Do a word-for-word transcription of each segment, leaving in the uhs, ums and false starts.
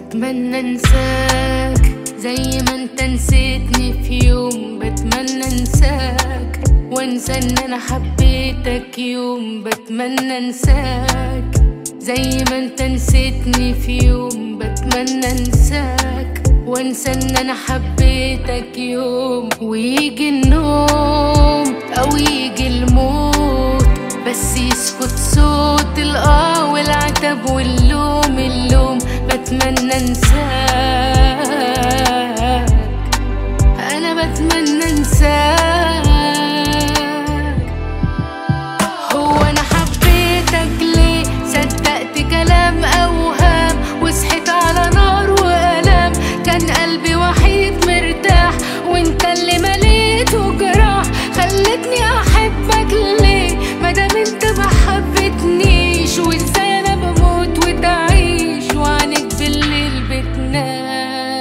بتمنى انساك زي ما انت نسيتني في يوم. بتمنى انساك وانسى ان انا حبيتك يوم. بتمنى انساك زي ما انت نسيتني في يوم. بتمنى انساك وانسى ان انا حبيتك يوم. ويجي النوم او يجي الموت بس يسكت صوت الاه والعتب واللوم اللوم. بتمنى انساك، انا بتمنى انساك. هو انا حبيتك ليه؟ صدقت كلام اوهام وصحيت على نار والام. كان قلبي وحيد مرتاح وانت اللي مليته جراح. خلتني احبك ليه مادام انت ما حبتنيش؟ وازاي انا بموت وتعيش وعنك بالليل بتنام؟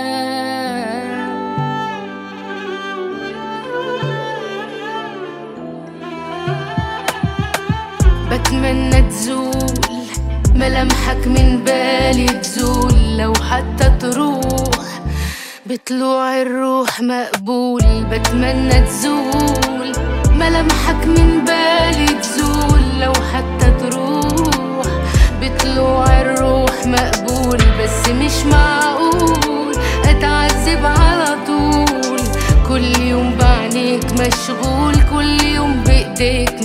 بتمنى تزول ملامحك من بالي، تزول لو حتى تروح بطلوع الروح مقبول. بتمنى تزول ملامحك من بالي، تزول لو حتى تروح بطلوع الروح مقبول. بس مش معقول اتعذب على طول، كل يوم بعينيك مشغول، كل يوم بايديك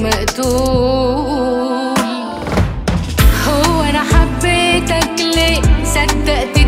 مقتول. هو انا حبيتك ليه؟ صدقت